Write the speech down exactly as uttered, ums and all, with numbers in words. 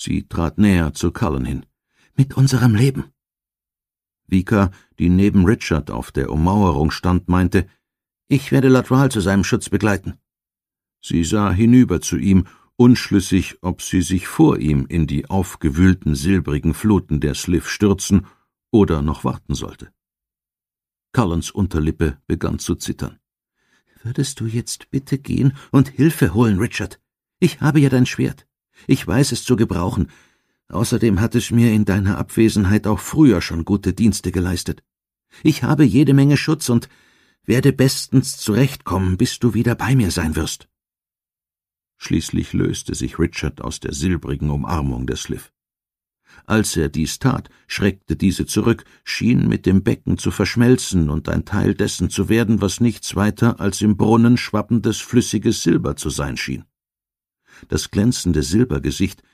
Sie trat näher zu Cullen hin. »Mit unserem Leben.« Vika, die neben Richard auf der Ummauerung stand, meinte, »Ich werde Latral zu seinem Schutz begleiten.« Sie sah hinüber zu ihm, unschlüssig, ob sie sich vor ihm in die aufgewühlten silbrigen Fluten der Sliv stürzen oder noch warten sollte. Cullens Unterlippe begann zu zittern. »Würdest du jetzt bitte gehen und Hilfe holen, Richard? Ich habe ja dein Schwert. Ich weiß es zu gebrauchen. Außerdem hat es mir in deiner Abwesenheit auch früher schon gute Dienste geleistet. Ich habe jede Menge Schutz und werde bestens zurechtkommen, bis du wieder bei mir sein wirst.« Schließlich löste sich Richard aus der silbrigen Umarmung der Sliv. Als er dies tat, schreckte diese zurück, schien mit dem Becken zu verschmelzen und ein Teil dessen zu werden, was nichts weiter als im Brunnen schwappendes flüssiges Silber zu sein schien. Das glänzende Silbergesicht